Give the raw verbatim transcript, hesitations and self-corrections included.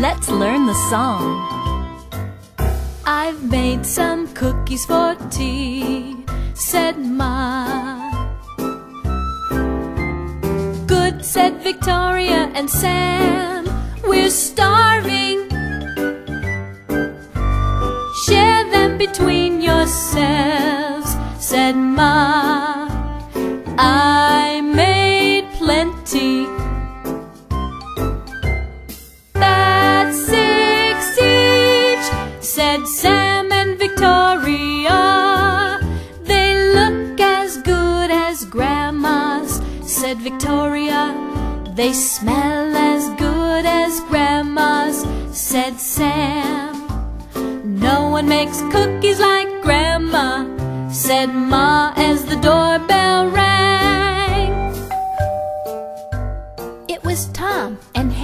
Let's learn the song. I've made some cookies for tea, said Ma. Good, said Victoria and Sam, we're starving. Share them between yourselves, said Ma. I made plenty. That's six each, said Sam and Victoria. They look as good as Grandma's, said Victoria. They smell as good as Grandma's, said Sam. No one makes cookies like Grandma, said Ma as the doorbell rang. It was Tom and